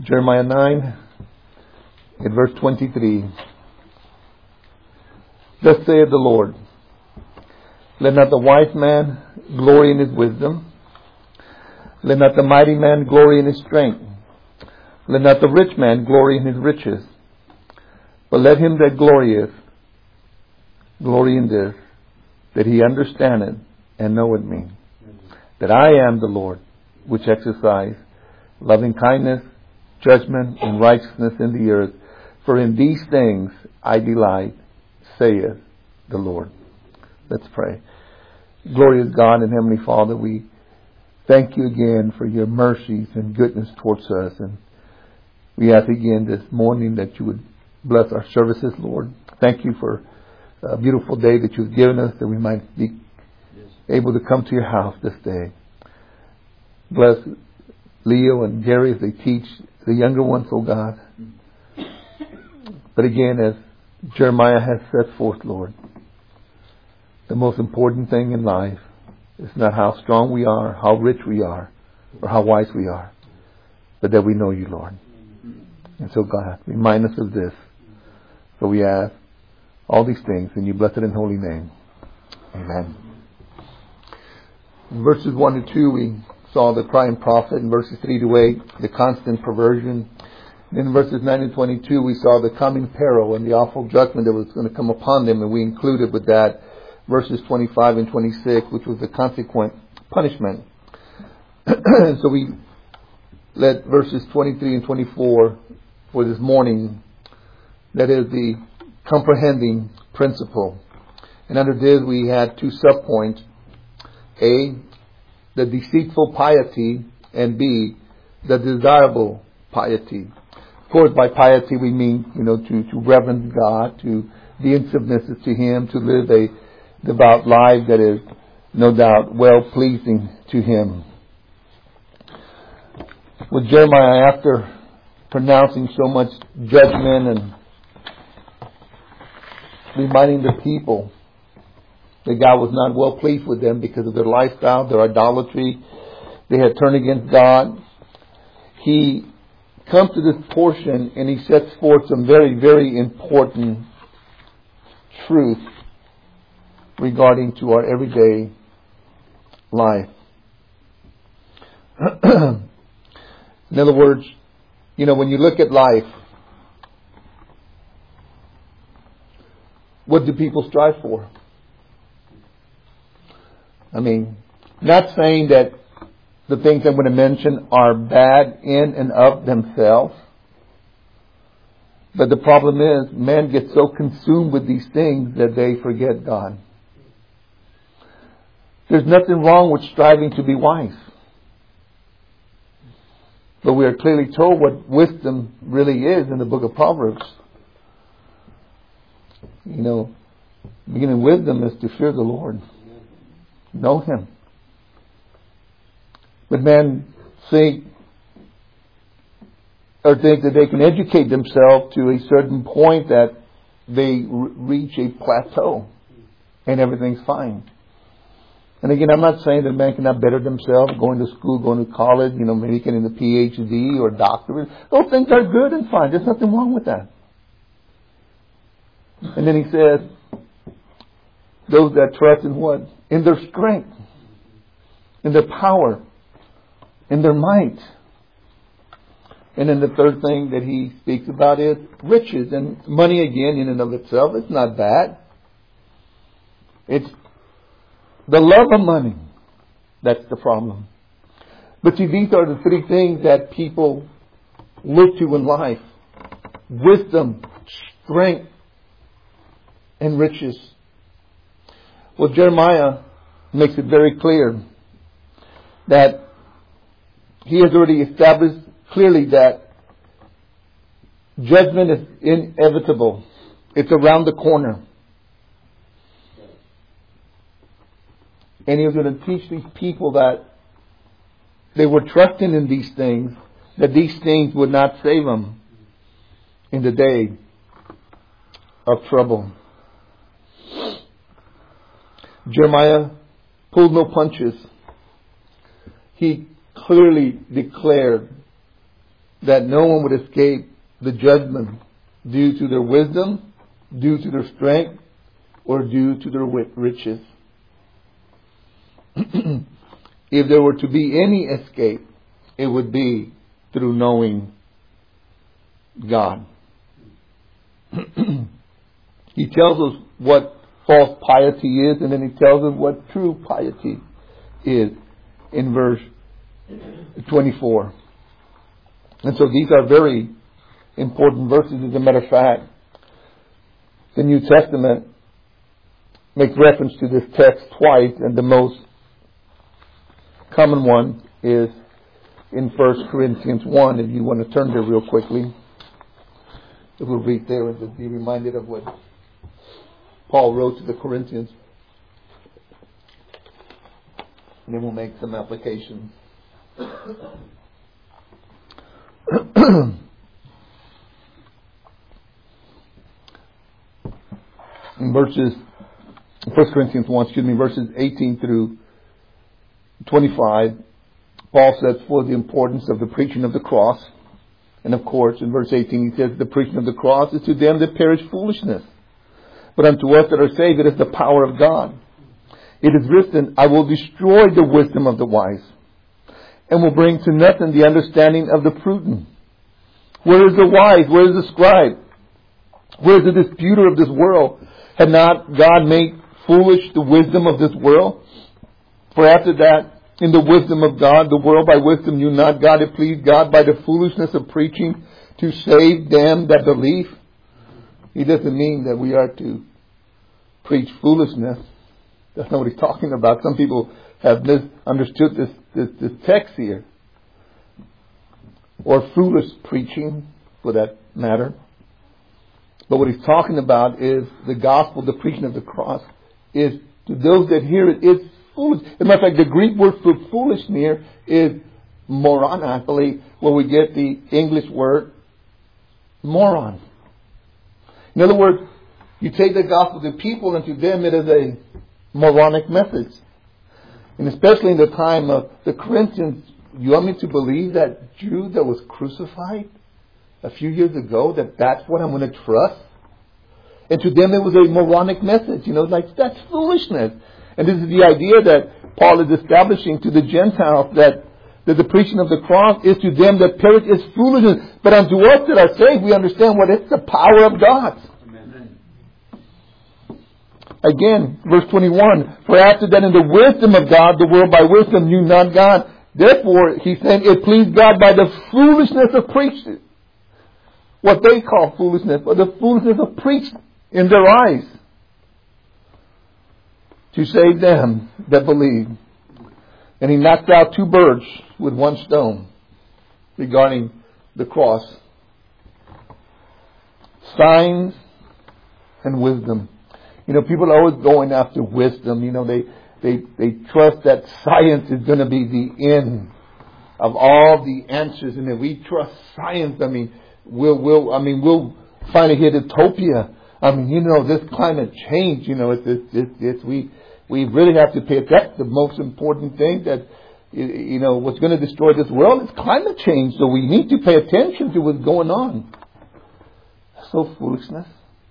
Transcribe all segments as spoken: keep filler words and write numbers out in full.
Jeremiah nine, at verse twenty-three. Thus saith the Lord, let not the wise man glory in his wisdom. Let not the mighty man glory in his strength. Let not the rich man glory in his riches. But let him that glorieth glory in this, that he understandeth and knoweth me, that I am the Lord, which exercise loving kindness, judgment, and righteousness in the earth. For in these things I delight, saith the Lord. Let's pray. Glorious God and Heavenly Father, we thank you again for your mercies and goodness towards us. And we ask again this morning that you would bless our services, Lord. Thank you for a beautiful day that you've given us, that we might be able to come to your house this day. Bless Leo and Gary as they teach the younger ones, oh God. But again, as Jeremiah has set forth, Lord, the most important thing in life is not how strong we are, how rich we are, or how wise we are, but that we know you, Lord. And so, God, remind us of this. So we ask all these things in your blessed and holy name. Amen. In verses one to two, we saw the crying prophet. In verses three to eight, the constant perversion. Then in verses nine and twenty-two, we saw the coming peril and the awful judgment that was going to come upon them. And we included with that verses twenty-five and twenty-six, which was the consequent punishment. So we let verses twenty-three and twenty-four for this morning. That is the comprehending principle. And under this we had two subpoints. A, the deceitful piety, and B, the desirable piety. Of course, by piety we mean, you know, to, to reverence God, to be submissive to Him, to live a devout life that is no doubt well-pleasing to Him. With Jeremiah, after pronouncing so much judgment and reminding the people that God was not well pleased with them because of their lifestyle, their idolatry, they had turned against God, he comes to this portion and he sets forth some very, very important truth regarding to our everyday life. In other words, you know, when you look at life, what do people strive for? I mean, not saying that the things I'm going to mention are bad in and of themselves. But the problem is, man gets so consumed with these things that they forget God. There's nothing wrong with striving to be wise. But we are clearly told what wisdom really is in the book of Proverbs. You know, beginning wisdom is to fear the Lord. Know Him. But men think or think that they can educate themselves to a certain point that they r- reach a plateau and everything's fine. And again, I'm not saying that men cannot better themselves, going to school, going to college, you know, maybe getting a P H D or doctorate. Those things are good and fine. There's nothing wrong with that. And then he says, those that trust in what? In their strength, in their power, in their might. And then the third thing that he speaks about is riches. And money, again, in and of itself, it's not bad. It's the love of money. That's the problem. But see, these are the three things that people look to in life. Wisdom, strength, and riches. Well, Jeremiah makes it very clear that he has already established clearly that judgment is inevitable. It's around the corner. And he was going to teach these people that they were trusting in these things, that these things would not save them in the day of trouble. Jeremiah pulled no punches. He clearly declared that no one would escape the judgment due to their wisdom, due to their strength, or due to their riches. If there were to be any escape, it would be through knowing God. He tells us what false piety is, and then he tells us what true piety is in verse twenty-four. And so these are very important verses. As a matter of fact, the New Testament makes reference to this text twice, and the most common one is in First Corinthians one. If you want to turn there real quickly, we'll read there and just be reminded of what Paul wrote to the Corinthians. And then we'll make some applications. In verses, First Corinthians one, excuse me, verses eighteen through twenty-five, Paul sets forth the importance of the preaching of the cross. And of course, in verse eighteen, he says, the preaching of the cross is to them that perish foolishness, but unto us that are saved it is the power of God. It is written, I will destroy the wisdom of the wise, and will bring to nothing the understanding of the prudent. Where is the wise? Where is the scribe? Where is the disputer of this world? Had not God made foolish the wisdom of this world? For after that, in the wisdom of God, the world by wisdom knew not God. It pleased God by the foolishness of preaching to save them that believe. He doesn't mean that we are to preach foolishness. That's not what he's talking about. Some people have misunderstood this, this, this text here. Or foolish preaching, for that matter. But what he's talking about is the gospel, the preaching of the cross, is to those that hear it, it's foolish. As a matter of fact, the Greek word for foolish here is moron, I believe, where we get the English word moron. In other words, you take the gospel to people, and to them it is a moronic message. And especially in the time of the Corinthians, you want me to believe that Jew that was crucified a few years ago, that that's what I'm going to trust? And to them it was a moronic message. You know, like, that's foolishness. And this is the idea that Paul is establishing to the Gentiles, that, that the preaching of the cross is to them that perish is foolishness. But unto us that are saved, we understand what it's the power of God. Amen. Again, verse twenty-one, for after that in the wisdom of God, the world by wisdom knew not God. Therefore, he's saying, it pleased God by the foolishness of preaching. What they call foolishness, or the foolishness of preaching in their eyes, to save them that believe. And he knocked out two birds with one stone regarding the cross. Signs and wisdom. You know, people are always going after wisdom. You know, they, they, they trust that science is going to be the end of all the answers. And if we trust science, I mean, we'll, we'll, I mean, we'll finally hit utopia. I mean, you know, this climate change, you know, it's, it's, it's, it's we, we really have to pay attention. That's the most important thing, that, you know, what's going to destroy this world is climate change. So we need to pay attention to what's going on. So foolishness.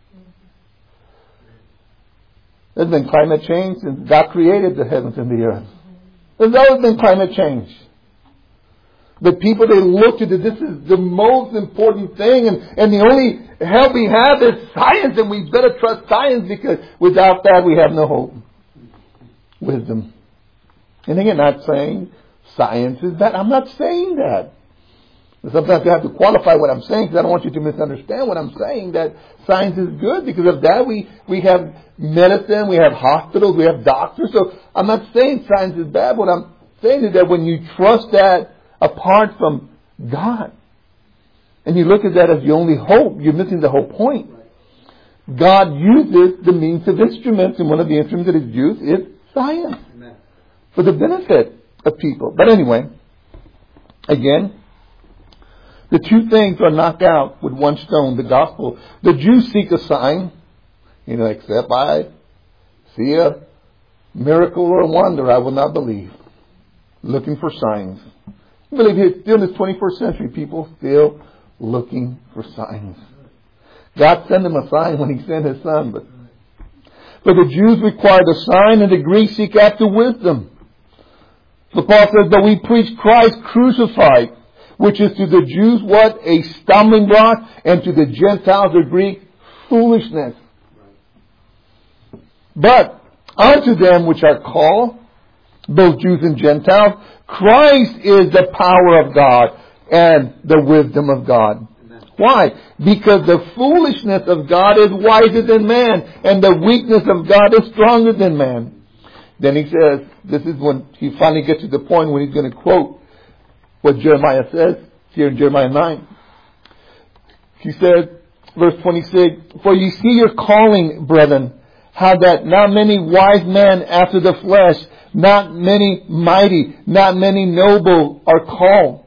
There's been climate change since God created the heavens and the earth. There's always been climate change. The people, they look to this, this is the most important thing, and, and the only help we have is science, and we better trust science, because without that we have no hope. Wisdom. And again, not saying science is bad. I'm not saying that. Sometimes you have to qualify what I'm saying, because I don't want you to misunderstand what I'm saying, that science is good. Because of that, we, we have medicine, we have hospitals, we have doctors. So I'm not saying science is bad. What I'm saying is that when you trust that apart from God, and you look at that as the only hope, you're missing the whole point. God uses the means of instruments, and one of the instruments that is used is science. Amen. For the benefit of people. But anyway, again, the two things are knocked out with one stone, the gospel. The Jews seek a sign, you know, except I see a miracle or a wonder, I will not believe. Looking for signs. I believe here, still in this twenty-first century, people still looking for signs. God sent them a sign when He sent His Son. But, but the Jews required a sign and the Greeks seek after wisdom. So Paul says, but we preach Christ crucified, which is to the Jews what? A stumbling block, and to the Gentiles or Greek, foolishness. But unto them which are called, both Jews and Gentiles, Christ is the power of God and the wisdom of God. Amen. Why? Because the foolishness of God is wiser than man, and the weakness of God is stronger than man. Then he says, this is when he finally gets to the point when he's going to quote what Jeremiah says here in Jeremiah nine. He says, verse twenty-six, for ye see your calling, brethren, how that not many wise men after the flesh, not many mighty, not many noble are called.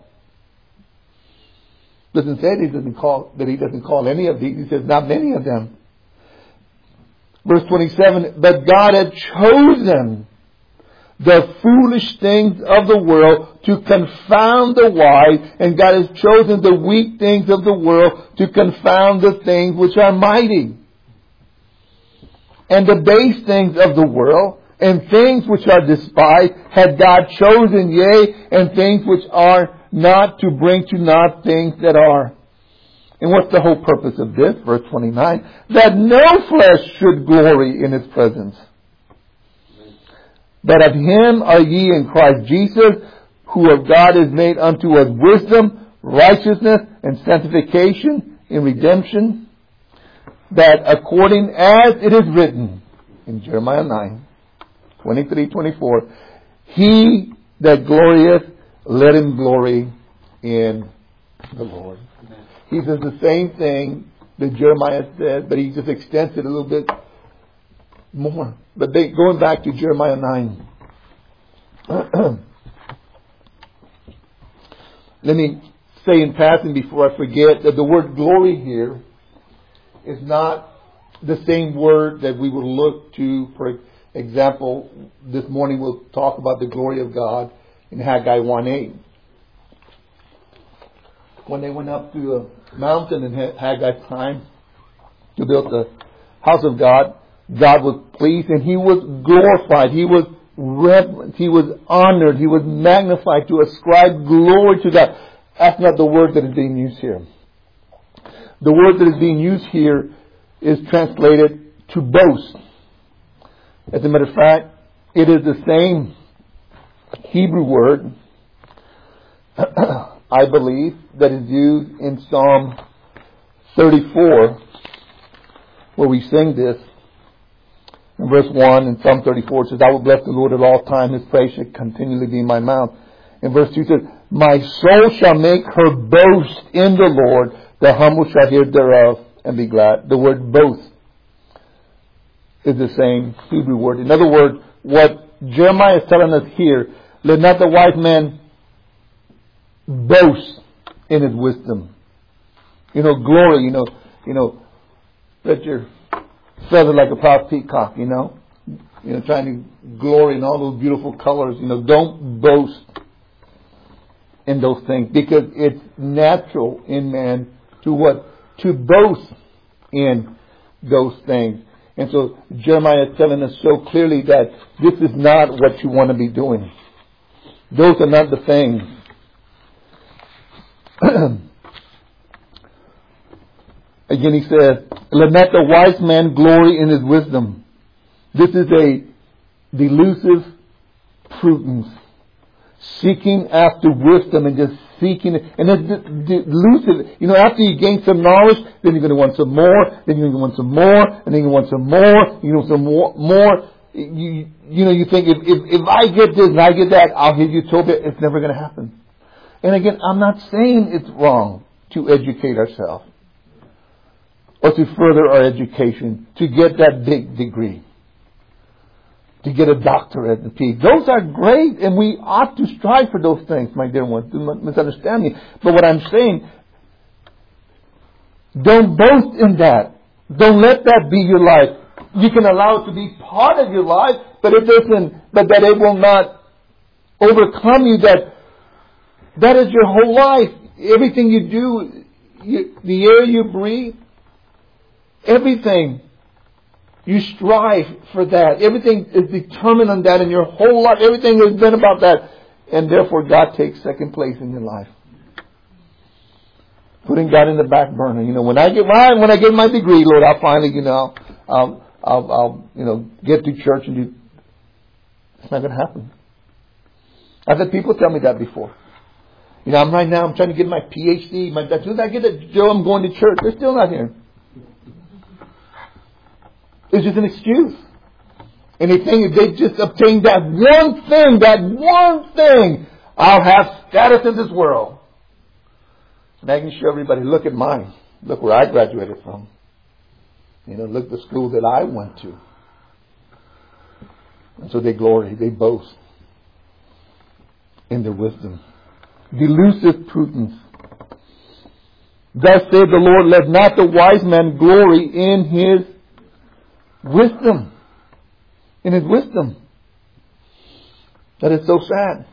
Doesn't say that he doesn't call, that he doesn't call any of these. He says not many of them. Verse twenty-seven, but God had chosen the foolish things of the world to confound the wise, and God has chosen the weak things of the world to confound the things which are mighty. And the base things of the world, and things which are despised, had God chosen, yea, and things which are not, to bring to naught things that are. And what's the whole purpose of this? Verse twenty-nine. That no flesh should glory in His presence. But of Him are ye in Christ Jesus, who of God is made unto us wisdom, righteousness, and sanctification in redemption, that according as it is written in Jeremiah nine, twenty-three, twenty-four, he that glorieth, let him glory in the Lord. Amen. He says the same thing that Jeremiah said, but he just extends it a little bit more. But they, going back to Jeremiah nine, let me say in passing before I forget that the word glory here is not the same word that we will look to. For example, this morning we'll talk about the glory of God in Haggai one eight. When they went up to a mountain in Haggai's time to build the house of God, God was pleased and He was glorified. He was reverenced. He was honored. He was magnified, to ascribe glory to God. That's not the word that is being used here. The word that is being used here is translated to boast. As a matter of fact, it is the same Hebrew word, I believe, that is used in Psalm thirty-four, where we sing this. In verse one, in Psalm thirty-four, it says, I will bless the Lord at all times. His praise shall continually be in my mouth. In verse two, it says, my soul shall make her boast in the Lord. The humble shall hear thereof and be glad. The word boast is the same Hebrew word. In other words, what Jeremiah is telling us here, let not the wise man boast in his wisdom. You know, glory, you know, you know, let your feather like a proud peacock, you know. You know, trying to glory in all those beautiful colors. You know, don't boast in those things, because it's natural in man to what? To boast in those things. And so Jeremiah is telling us so clearly that this is not what you want to be doing. Those are not the things. Again he says, let not the wise man glory in his wisdom. This is a delusive prudence. Seeking after wisdom and just seeking it. And it's delusive. You know, after you gain some knowledge, then you're going to want some more, then you're going to want some more, and then you want some more, you know, some more, more. You, you know, you think if, if, if I get this and I get that, I'll hit utopia. It's never going to happen. And again, I'm not saying it's wrong to educate ourselves or to further our education, to get that big degree, to get a doctorate and P H D. Those are great, and we ought to strive for those things, my dear ones. Do not misunderstand me. But what I'm saying, don't boast in that. Don't let that be your life. You can allow it to be part of your life, but it doesn't. But that it will not overcome you. That That is your whole life. Everything you do, you, the air you breathe, everything. You strive for that. Everything is determined on that in your whole life. Everything has been about that. And therefore God takes second place in your life. Putting God in the back burner. You know, when I get my, when I get my degree, Lord, I'll finally, you know, I'll, I'll, I'll, you know, get to church and do. It's not going to happen. I've had people tell me that before. You know, I'm right now, I'm trying to get my P H D. My, as soon as I get a job, I'm going to church. They're still not here. It's just an excuse. And they think if they just obtain that one thing, that one thing, I'll have status in this world. And I can show everybody, look at mine. Look where I graduated from. You know, look the school that I went to. And so they glory, they boast in their wisdom. Delusive prudence. Thus saith the Lord, let not the wise man glory in his wisdom. In his wisdom. That is so sad.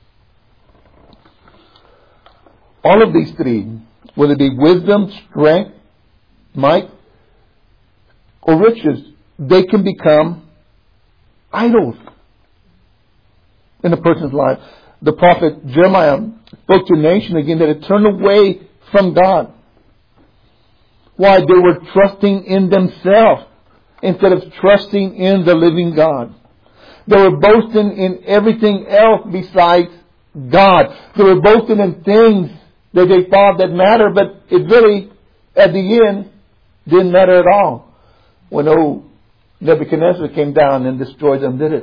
All of these three, whether it be wisdom, strength, might, or riches, they can become idols in a person's life. The prophet Jeremiah spoke to a nation again that had turned away from God. Why? They were trusting in themselves instead of trusting in the living God. They were boasting in everything else besides God. They were boasting in things that they thought that mattered, but it really, at the end, didn't matter at all. When old Nebuchadnezzar came down and destroyed them, did it?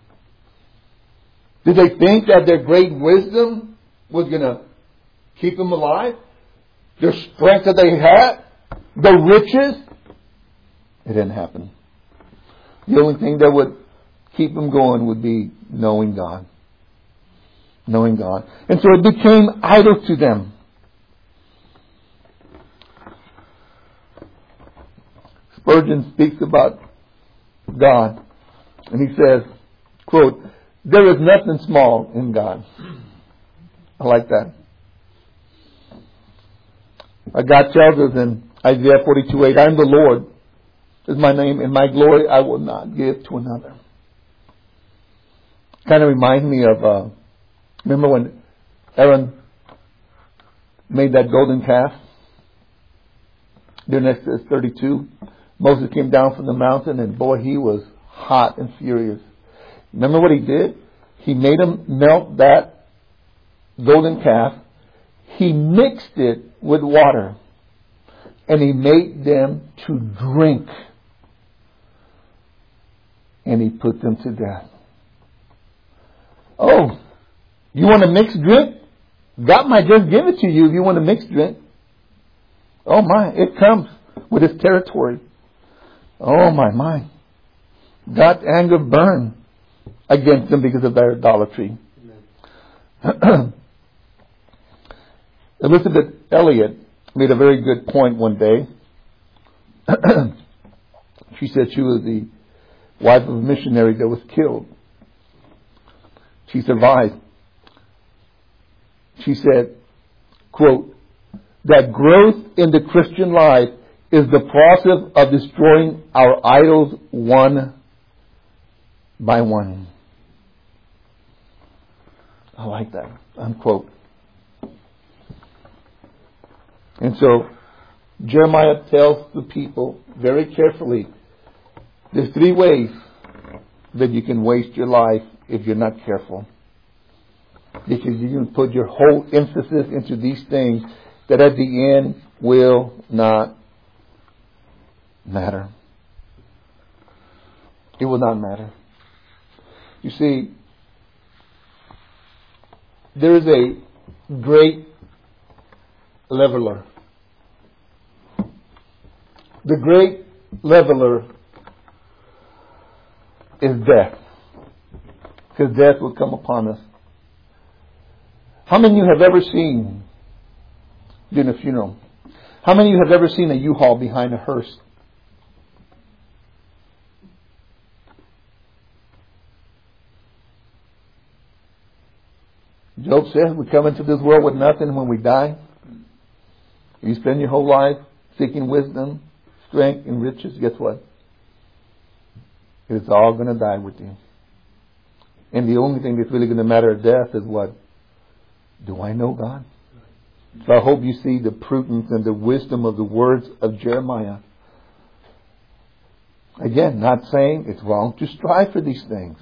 Did they think that their great wisdom was going to keep them alive? Their strength that they had? The riches? It didn't happen. The only thing that would keep them going would be knowing God. Knowing God. And so it became idol to them. Spurgeon speaks about God. And he says, quote, there is nothing small in God. I like that. God tells us in Isaiah forty-two eight, I am the Lord, is my name, and my glory I will not give to another. Kind of reminds me of, uh, remember when Aaron made that golden calf? During Exodus thirty-two, Moses came down from the mountain, and boy, he was hot and furious. Remember what he did? He made him melt that golden calf. He mixed it with water. And he made them to drink. And he put them to death. Oh, you want a mixed drink? God might just give it to you if you want a mixed drink. Oh my, it comes with its territory. Oh my, my. God's anger burned against them because of their idolatry. Elizabeth Elliot made a very good point one day. She said she was the wife of a missionary that was killed. She survived. She said, quote, that growth in the Christian life is the process of destroying our idols one by one. I like that. Unquote. And so Jeremiah tells the people very carefully, there's three ways that you can waste your life if you're not careful. Because you can put your whole emphasis into these things that at the end will not matter. It will not matter. You see, there is a great leveler. The great leveler is death. Because death will come upon us. How many of you have ever seen during a funeral? How many of you have ever seen a U-Haul behind a hearse? Joe, Job says we come into this world with nothing, and when we die, you spend your whole life seeking wisdom, strength, and riches. Guess what? It's all going to die with you. And the only thing that's really going to matter at death is what? Do I know God? So I hope you see the prudence and the wisdom of the words of Jeremiah. Again, not saying it's wrong to strive for these things.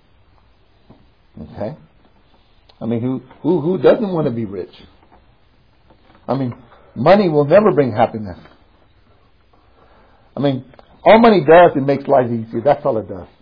Okay? I mean, who, who, who doesn't want to be rich? I mean, money will never bring happiness. I mean, all money does, it makes life easier. That's all it does.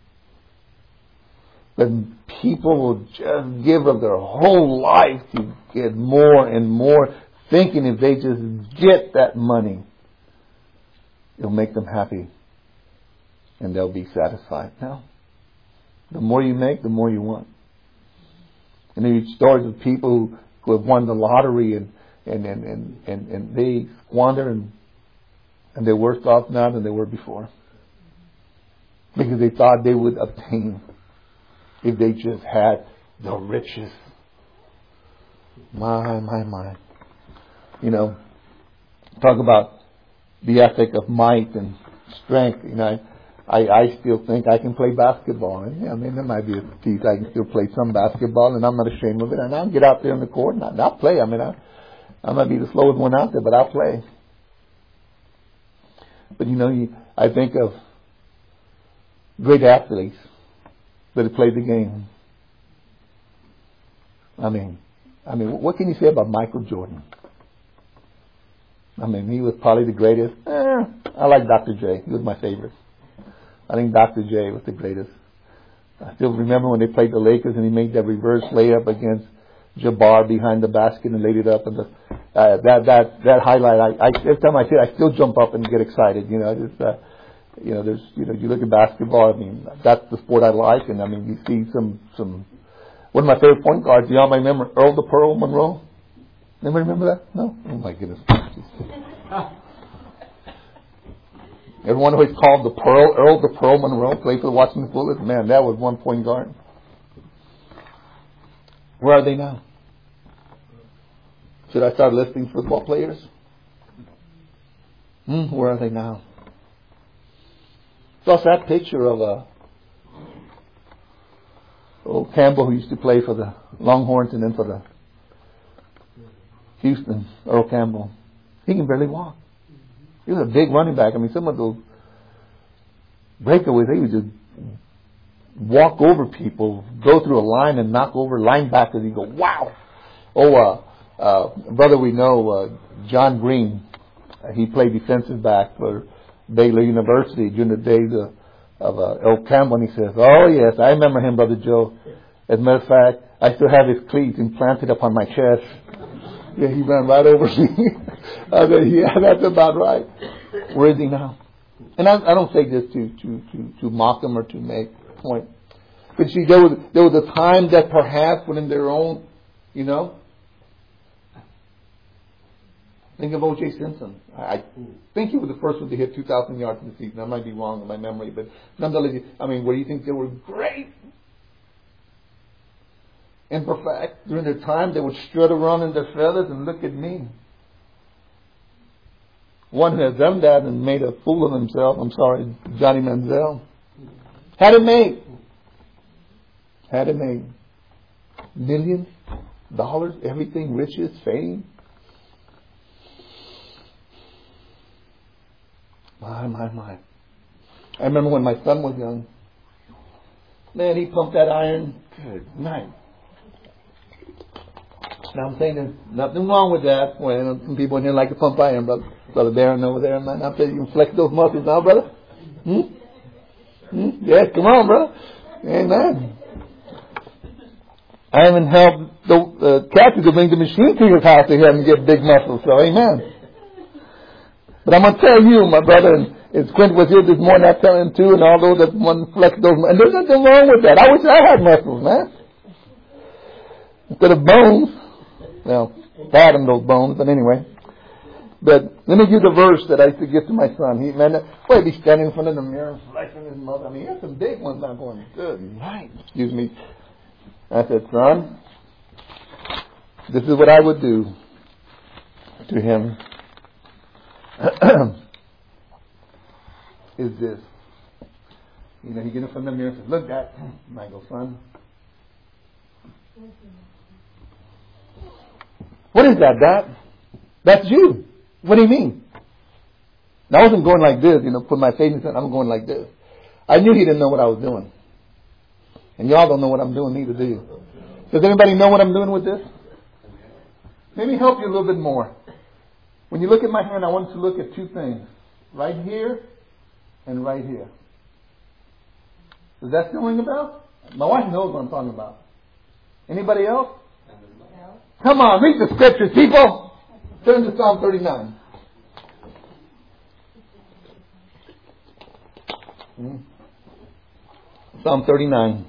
But people will just give of their whole life to get more and more, thinking if they just get that money, it'll make them happy and they'll be satisfied. No. The more you make, the more you want. And there are stories of people who, who have won the lottery and, and, and, and, and, and they squander and, and they're worse off now than they were before. Because they thought they would obtain if they just had the riches. My, my, my. You know, talk about the ethic of might and strength. You know, I, I still think I can play basketball. And, I mean, there might be a piece I can still play some basketball, and I'm not ashamed of it. And I'll get out there on the court and I'll play. I mean, I, I might be the slowest one out there, but I'll play. But you know, you, I think of great athletes that have played the game. I mean, I mean, what can you say about Michael Jordan? I mean, he was probably the greatest. Eh, I like Doctor J. He was my favorite. I think Doctor J was the greatest. I still remember when they played the Lakers and he made that reverse layup against Jabbar behind the basket and laid it up. And the, uh, that that that highlight, I, I every time I see it, I still jump up and get excited. You know, just uh, you know, there's you know, you look at basketball. I mean, that's the sport I like, and I mean, you see some some. One of my favorite point guards, you all might remember Earl the Pearl Monroe. Anybody remember that? No? Oh my goodness. Everyone always called the Pearl, Earl the Pearl Monroe, played for the Washington Bullets. Man, that was one point guard. Where are they now? Should I start listing football players? Hmm, where are they now? Saw that picture of a old Campbell who used to play for the Longhorns and then for the Houston, Earl Campbell. He can barely walk. He was a big running back. I mean, some of those breakaways, they would just walk over people, go through a line and knock over linebackers. You go, wow. Oh, uh, uh, brother we know, uh, John Green, uh, he played defensive back for Baylor University during the days of, of uh, Earl Campbell. And he says, oh yes, I remember him, Brother Joe. As a matter of fact, I still have his cleats implanted upon my chest. Yeah, he ran right over me. I said, yeah, that's about right. Where is he now? And I, I don't say this to, to, to, to mock him or to make a point. But see, there was, there was a time that perhaps when in their own, you know, think of O J Simpson. I think he was the first one to hit two thousand yards in the season. I might be wrong in my memory, but nonetheless, I mean, where do you think they were great? And for fact, during their time, they would strut around in their feathers and look at me. One who has done that and made a fool of himself, I'm sorry, Johnny Manziel, had it made. Had it made. Millions, dollars, everything, riches, fame. My, my, my. I remember when my son was young. Man, he pumped that iron. Good night. Now I'm saying there's nothing wrong with that. Well, some people in here like to pump iron, brother. Brother Darren over there, man. I'm saying you can flex those muscles now, brother. Hmm? Hmm? Yes, come on, brother. Amen. I even helped the uh, Kathy to bring the machine to his house to have him get big muscles. So, amen. But I'm going to tell you, my brother, and as Quint was here this morning, I tell him too, and all those that want to flex those, and there's nothing wrong with that. I wish I had muscles, man. Instead of bones. Well, I had him those bones, but anyway. But let me give the verse that I used to give to my son. He, man, boy, he'd be standing in front of the mirror, flexing his mother. I mean, he had some big ones. I'm going, good night. Excuse me. I said, son, This is what I would do to him. Is this. You know, he get in front of the mirror and says, look, Dad. And I go, son. What is that, Dad? That's you. What do you mean? And I wasn't going like this, you know, put my face in front. I'm going like this. I knew he didn't know what I was doing. And y'all don't know what I'm doing either, do you? Does anybody know what I'm doing with this? Let me help you a little bit more. When you look at my hand, I want you to look at two things. Right here and right here. Does that still ring a bell? My wife knows what I'm talking about. Anybody else? Come on, read the scriptures, people. Turn to Psalm thirty-nine. Hmm. Psalm thirty-nine.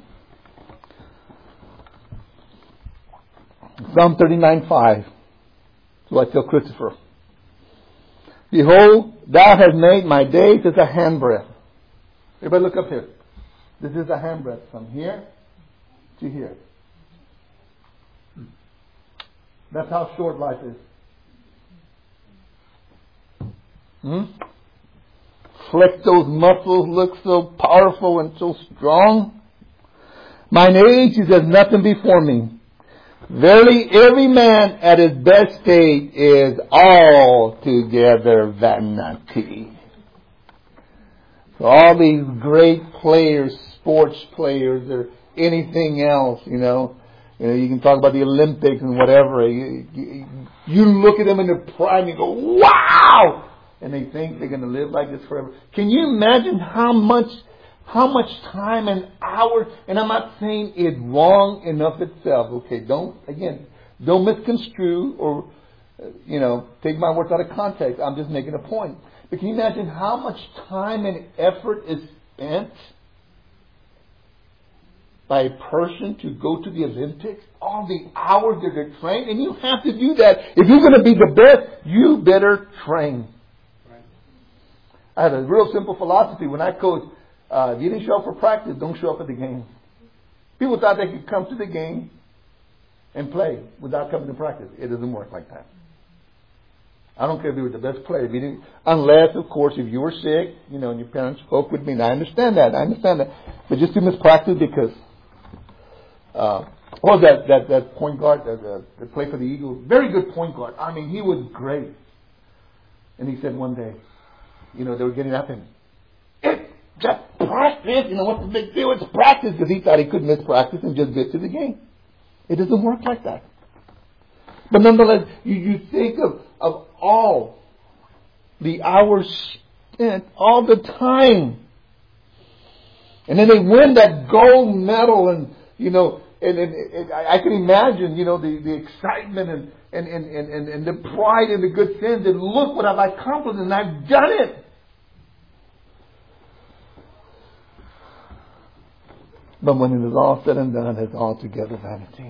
Psalm thirty-nine five. So I tell Christopher. Behold, thou hast made my days as a handbreadth. Everybody look up here. This is a handbreadth from here to here. That's how short life is. Hmm? Flex those muscles, look so powerful and so strong. Mine age is as nothing before me. Verily, every man at his best state is altogether vanity. So all these great players, sports players, or anything else, you know, you know, you can talk about the Olympics and whatever. You, you, you look at them in their prime, you go, wow! And they think they're going to live like this forever. Can you imagine how much, how much time and hours? And I'm not saying it's wrong enough itself. Okay, don't again, don't misconstrue or, you know, take my words out of context. I'm just making a point. But can you imagine how much time and effort is spent by a person to go to the Olympics? All the hours that they're trained, and you have to do that. If you're going to be the best, you better train. I had a real simple philosophy when I coached. Uh, if you didn't show up for practice, don't show up at the game. People thought they could come to the game and play without coming to practice. It doesn't work like that. I don't care if you were the best player. If you didn't, unless, of course, if you were sick, you know, and your parents spoke with me, and I understand that. I understand that. But just to miss practice because, uh, oh, that, that, that point guard that, uh, that played for the Eagles, very good point guard. I mean, he was great. And he said one day, you know, they were getting after him. It's just practice. You know, what's the big deal? It's practice. Because he thought he could miss practice and just get to the game. It doesn't work like that. But nonetheless, you, you think of, of all the hours spent, all the time. And then they win that gold medal and, you know, and, and, and I can imagine, you know, the, the excitement and, and, and, and, and the pride and the good things. And look what I've accomplished and I've done it. But when it is all said and done, it's altogether vanity.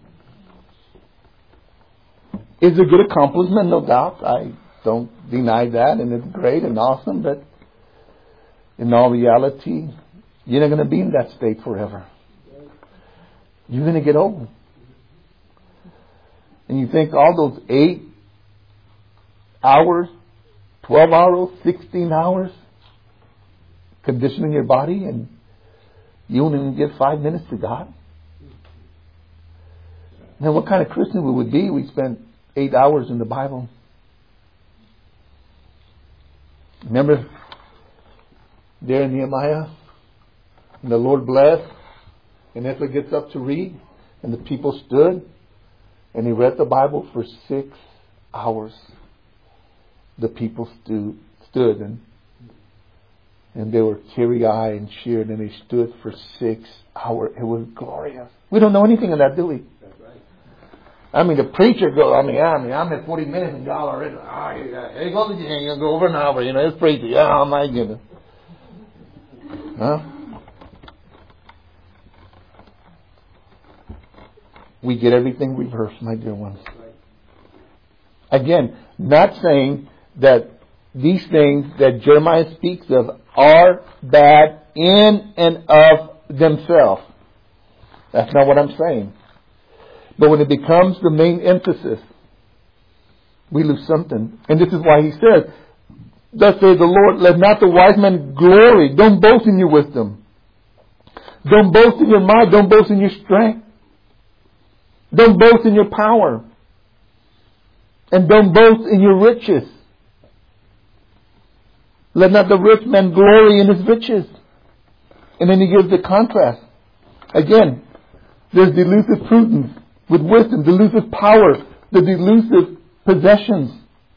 It's a good accomplishment, no doubt. I don't deny that, and it's great and awesome, but in all reality, you're not going to be in that state forever. You're going to get old. And you think all those eight hours, twelve hours, sixteen hours, conditioning your body, and you won't even give five minutes to God? Now, what kind of Christian we would be? We spent eight hours in the Bible. Remember there in Nehemiah? And the Lord blessed. And Ezra gets up to read. And the people stood. And he read the Bible for six hours. The people stu- stood and And they were teary-eyed and cheered, and they stood for six hours. It was glorious. We don't know anything of that, do we? That's right. I mean, the preacher goes, I mean, I mean, I'm at forty minutes and y'all already, oh, yeah, hey, go, you go over an hour, you know, it's preacher. Yeah, oh my goodness. Huh? We get everything reversed, my dear ones. Again, not saying that these things that Jeremiah speaks of are bad in and of themselves. That's not what I'm saying. But when it becomes the main emphasis, we lose something. And this is why he says, thus says the Lord, let not the wise man glory. Don't boast in your wisdom. Don't boast in your might. Don't boast in your strength. Don't boast in your power. And don't boast in your riches. Let not the rich man glory in his riches. And then he gives the contrast. Again, there's delusive prudence with wisdom, delusive power, the delusive possessions.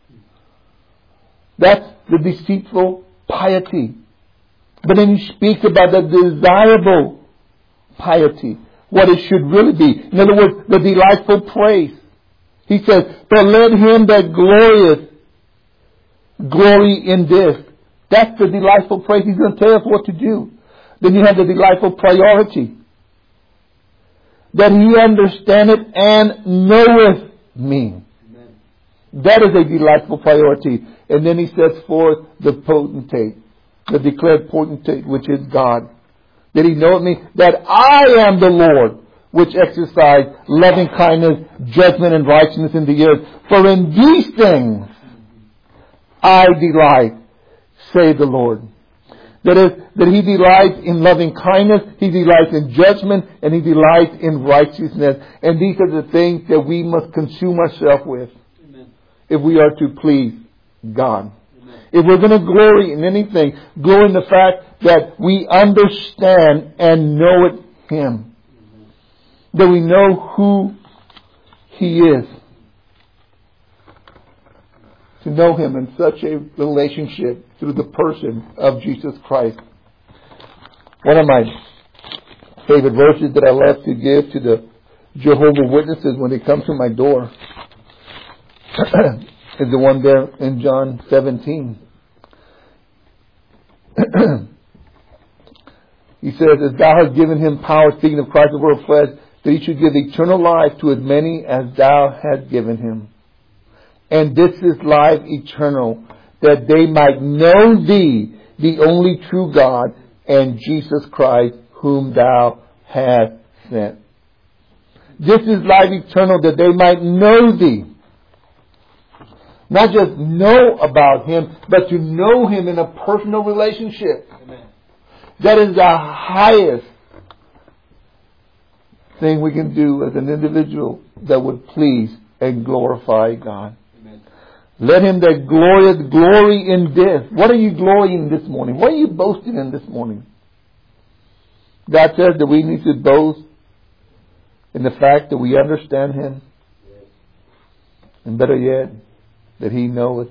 That's the deceitful piety. But then he speaks about the desirable piety, what it should really be. In other words, the delightful praise. He says, but let him that glorieth glory in this. That's the delightful praise. He's going to tell us what to do. Then you have the delightful priority. That he understandeth and knoweth me. Amen. That is a delightful priority. And then he sets forth the potentate, the declared potentate, which is God. Did he know me? That I am the Lord, which exercise loving kindness, judgment, and righteousness in the earth. For in these things I delight, say the Lord. That is, that he delights in loving kindness, he delights in judgment, and he delights in righteousness. And these are the things that we must consume ourselves with. Amen. If we are to please God. Amen. If we're going to glory in anything, glory in the fact that we understand and know it Him. Amen. That we know who He is. To know Him in such a relationship through the person of Jesus Christ. One of my favorite verses that I love to give to the Jehovah's Witnesses when they come to my door is the one there in John seventeen. He says, as thou hast given him power, speaking of Christ, the word of flesh, that he should give eternal life to as many as thou hast given him. And this is life eternal, that they might know thee, the only true God, and Jesus Christ, whom thou hast sent. This is life eternal, that they might know thee. Not just know about Him, but to know Him in a personal relationship. Amen. That is the highest thing we can do as an individual that would please and glorify God. Let him that glorieth glory in this. What are you glorying this morning? What are you boasting in this morning? God says that we need to boast in the fact that we understand Him. And better yet, that He knoweth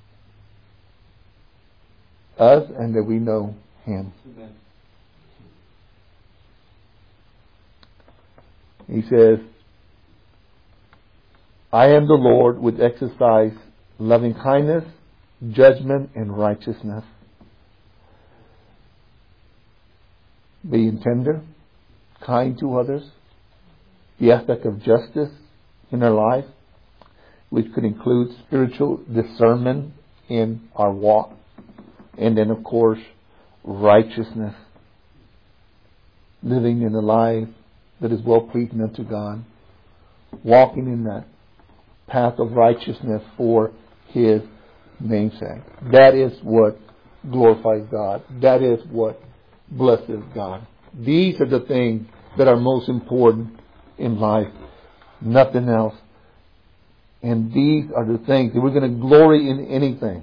us and that we know Him. Amen. He says, I am the Lord which exercise loving kindness, judgment, and righteousness. Being tender, kind to others. The aspect of justice in our life, which could include spiritual discernment in our walk. And then, of course, righteousness. Living in a life that is well-pleasing unto God. Walking in that path of righteousness for His namesake. That is what glorifies God. That is what blesses God. These are the things that are most important in life. Nothing else. And these are the things that we're going to glory in anything.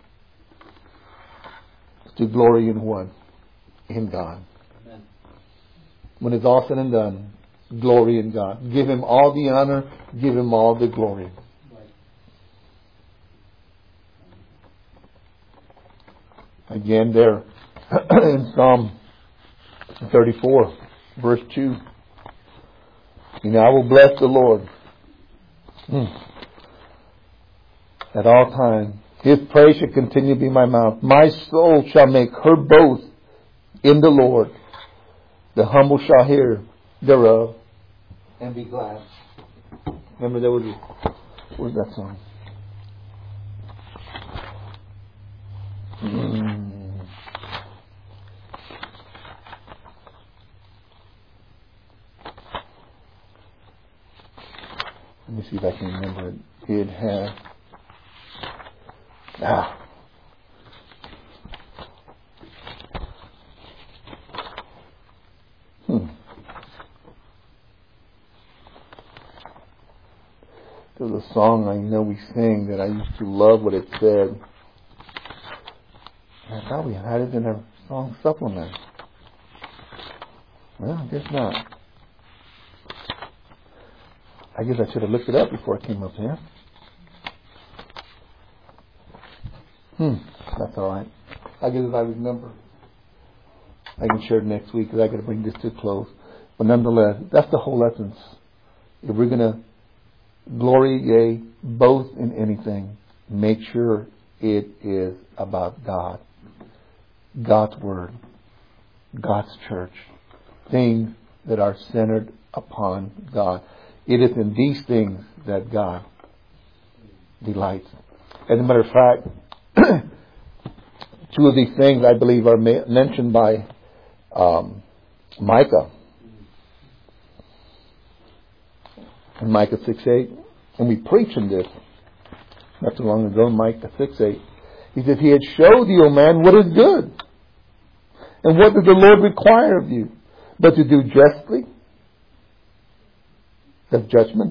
To glory in what? In God. Amen. When it's all said and done, glory in God. Give Him all the honor. Give Him all the glory. Again there in Psalm thirty-four, verse two. You know, I will bless the Lord hmm. at all times. His praise shall continue to be my mouth. My soul shall make her boast in the Lord. The humble shall hear thereof and be glad. Remember there was a, what was that song? Mm. see if I can remember it. It had... Ah. Hmm. There's a song I know we sang that I used to love what it said. I thought we had it in our song supplement. Well, I guess not. I guess I should have looked it up before I came up here. Hmm, that's all right. I guess if I remember, I can share it next week because I got to bring this to a close. But nonetheless, that's the whole essence. If we're going to glory, yea, boast in anything, make sure it is about God, God's Word, God's church, things that are centered upon God. It is in these things that God delights. As a matter of fact, two of these things I believe are ma- mentioned by um, Micah. In Micah six eight. And we preached in this not too long ago, Micah six eight. He says, He had showed thee, O man, what is good. And what does the Lord require of you? But to do justly, that's judgment.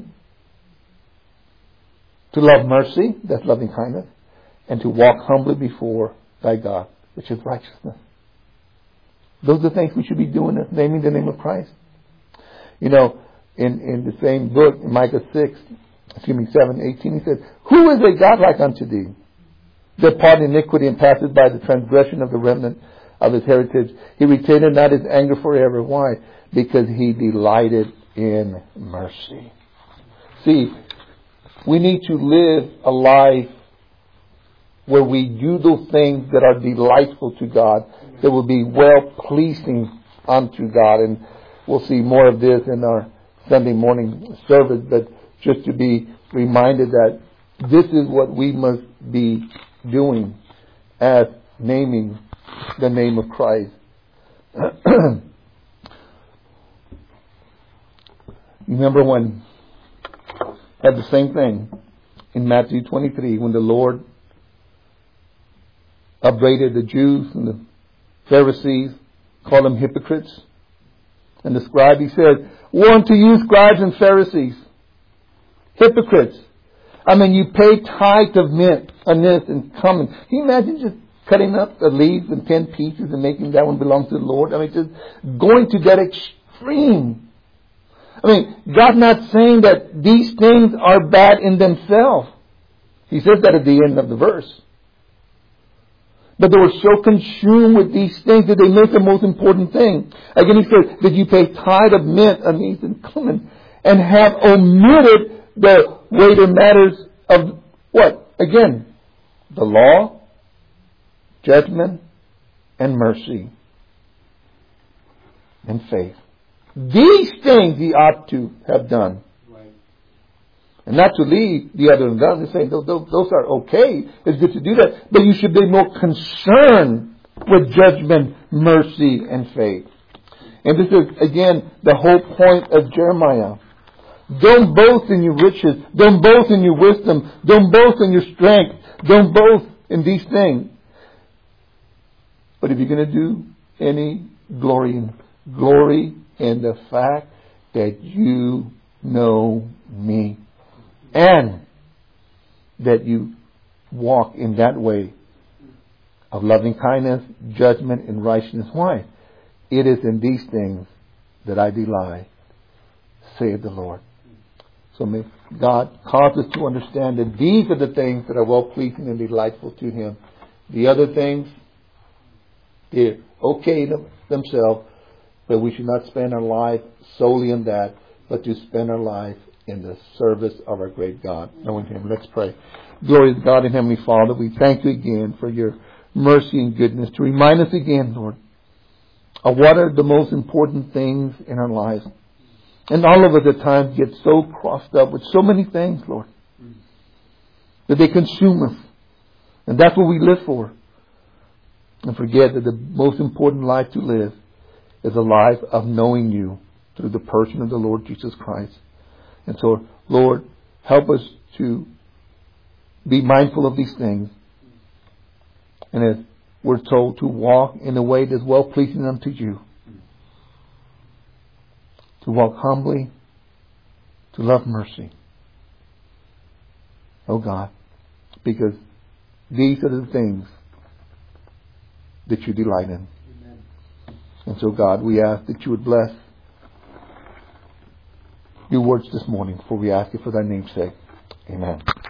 To love mercy, that's loving kindness. And to walk humbly before thy God, which is righteousness. Those are the things we should be doing, naming the name of Christ. You know, in, in the same book, in Micah six, excuse me, seven, eighteen, he says, Who is a God like unto thee, that pardon iniquity and passeth by the transgression of the remnant of his heritage? He retained not his anger forever. Why? Because he delighted in mercy. See, we need to live a life where we do those things that are delightful to God, that will be well-pleasing unto God. And we'll see more of this in our Sunday morning service, but just to be reminded that this is what we must be doing as naming the name of Christ. Remember when had the same thing in Matthew twenty-three when the Lord upbraided the Jews and the Pharisees, called them hypocrites, and the scribe, he said, Woe unto you, scribes and Pharisees, hypocrites! I mean, you pay tithe of mint, anise, and cumin. Can you imagine just cutting up the leaves in ten pieces and making that one belong to the Lord? I mean, just going to that extreme. I mean, God's not saying that these things are bad in themselves. He says that at the end of the verse. But they were so consumed with these things that they make the most important thing. Again, he says that you pay tithe of mint, anise, and cumin, and have omitted the weightier matters of what? Again, the law, judgment, and mercy, and faith. These things ye ought to have done. Right. And not to leave the other undone. They're saying those, those, those are okay. It's good to do that. But you should be more concerned with judgment, mercy, and faith. And this is, again, the whole point of Jeremiah. Don't boast in your riches. Don't boast in your wisdom. Don't boast in your strength. Don't boast in these things. But if you're going to do any glory, glory in the fact that you know me and that you walk in that way of loving kindness, judgment, and righteousness. Why? It is in these things that I delight, saith the Lord. So may God cause us to understand that these are the things that are well-pleasing and delightful to Him. The other things, they're okay in themselves, but we should not spend our life solely in that, but to spend our life in the service of our great God, knowing Him. Let's pray. Glory to God and Heavenly Father. We thank you again for your mercy and goodness to remind us again, Lord, of what are the most important things in our lives. And all of us at times get so crossed up with so many things, Lord, that they consume us. And that's what we live for. And forget that the most important life to live is a life of knowing you through the person of the Lord Jesus Christ. And so, Lord, Help us to be mindful of these things. And as we're told, to walk in a way that's well-pleasing unto you. To walk humbly, to love mercy. Oh God, because these are the things that you delight in. Amen. And so God, we ask that you would bless your words this morning, for we ask it for thy name's sake. Amen.